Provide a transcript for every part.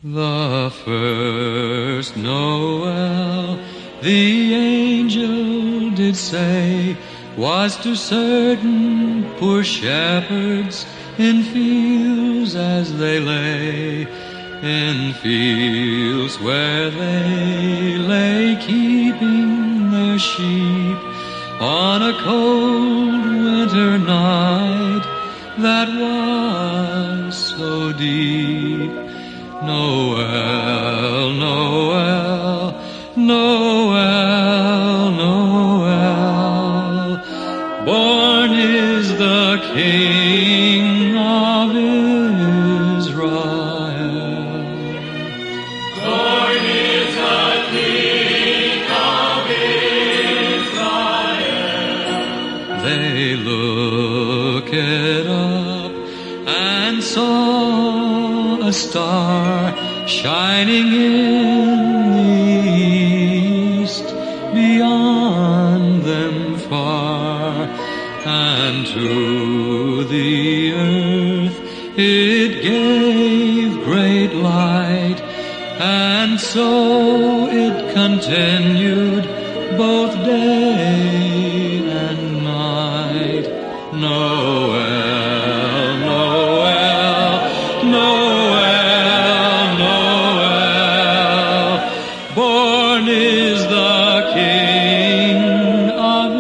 The first Noel, the angel did say, was to certain poor shepherds in fields as they lay, in fields where they lay keeping their sheep on a cold winter night that was so deep. Noel, Noel, Noel, Noel, born is the King of Israel. Born is the King of Israel. They looked up and saw a star shining in the east, beyond them far, and to the earth it gave great light, and so it continued both day and night. Noel, Noel, Noel, Noel, born is the King of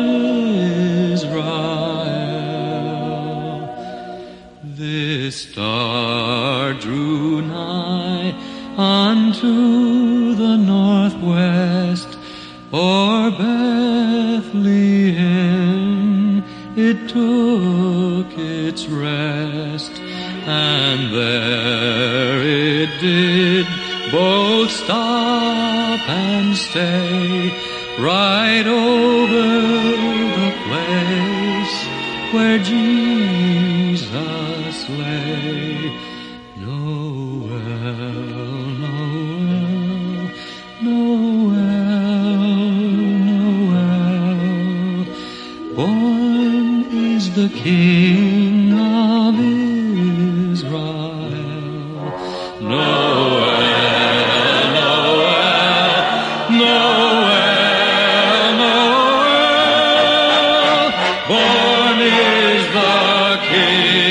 Israel. This star drew nigh unto the northwest, o'er Bethlehem it took its rest, and there it did both stop and stay, right over the place where Jesus lay. Noel, Noel, Noel, Noel, born is the King of Israel. Noel, Noel, Noel, Noel, born is the King